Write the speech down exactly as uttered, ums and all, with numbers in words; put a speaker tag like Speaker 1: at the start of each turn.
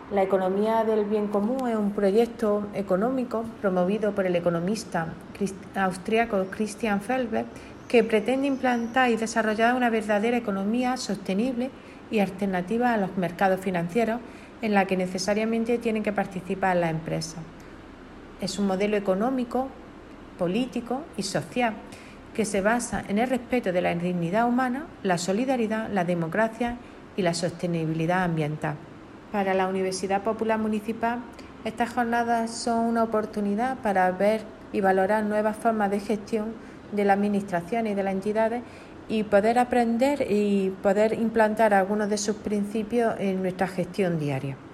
Speaker 1: La economía del bien común es un proyecto económico promovido por el economista austríaco Christian Felber que pretende implantar y desarrollar una verdadera economía sostenible y alternativa a los mercados financieros en la que necesariamente tienen que participar las empresas. Es un modelo económico, político y social que se basa en el respeto de la dignidad humana, la solidaridad, la democracia y la sostenibilidad ambiental. Para la Universidad Popular Municipal, estas jornadas son una oportunidad para ver y valorar nuevas formas de gestión de la administración y de las entidades y poder aprender y poder implantar algunos de sus principios en nuestra gestión diaria.